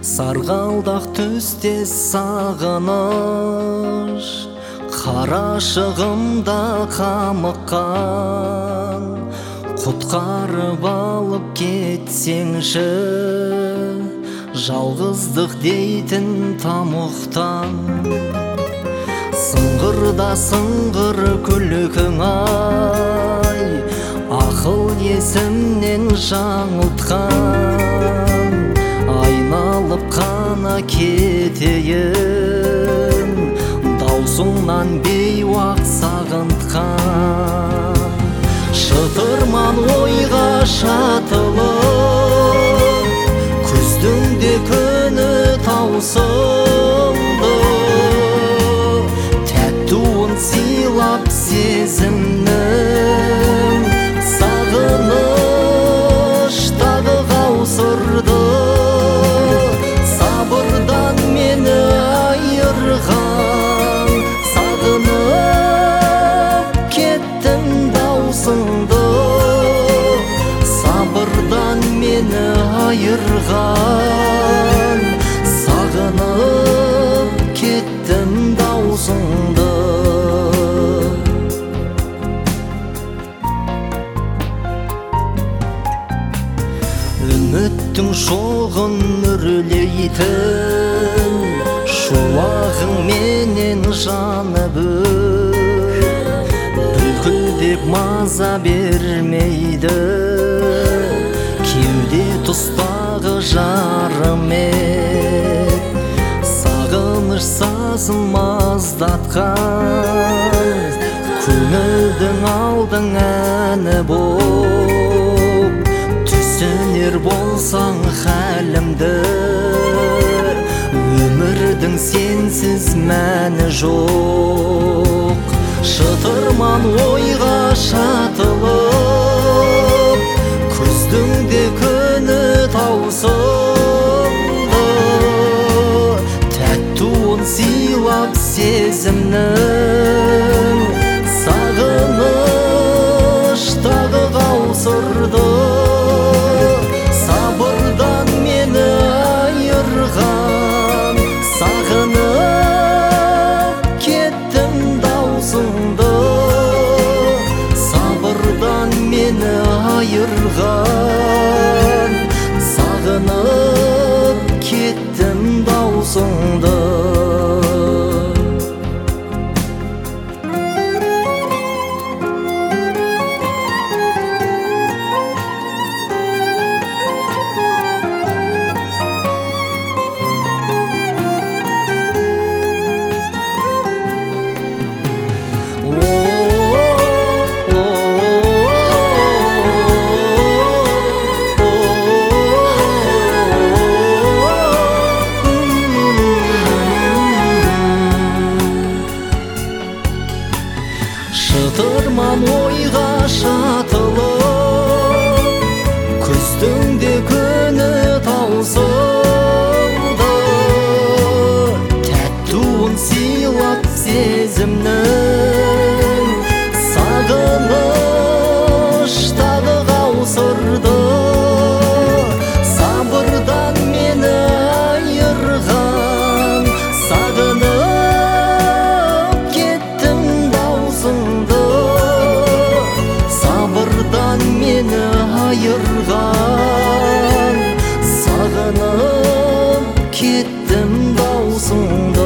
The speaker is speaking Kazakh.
Сарғалдақ түстес сағыныш, қарашығымда қамыққан. Құтқарып алып кетсеңші, жалғыздық дейтін тамұқтан. Сыңғырда сыңғыр күлкің ай, ақыл есімнен жаңылтқан. Айналып қана кетейін, даусыңнан бейуақ сағынтқан. Шытырман ойға шатылып, күздің де күні таусылды. Тәттуын сыйлап сезімнің, сағыныш тағы қаусырды. Сабырдан мені айырған, сағынып кеттім даусыңды. Сабырдан мені айырған, сағынып кеттім даусыңды. Үміттің шоғын үрлейтін, шуағың менен жанып бүлкілдеп маза бермейді. Кеуде тұстағы жарымет, сағыныш сазын маздатқан. Көңілдің алдың әні боп, түсінер болсаң хәлімді. Өмірдің сенсіз мәні жоқ, шытырман ойға шатылып, күздің де күні таусылды. Тәттуын сыйлап сезімнің, сағыныш тағы қаусырды. Сабырдан мені айырған, сағынып кеттім даусыңды. Сабырдан мені айырған, сағынып кеттім даусыңды. Шытырман ойға шатылып, күздің де күні таусылды. Тәттуын сыйлап сезімнің, сағыныш тағы қаусырды. Сабырдан мені айырған, сағынып кеттім даусыңды. Сабырдан мені айырған, сағынып кеттім даусыңды.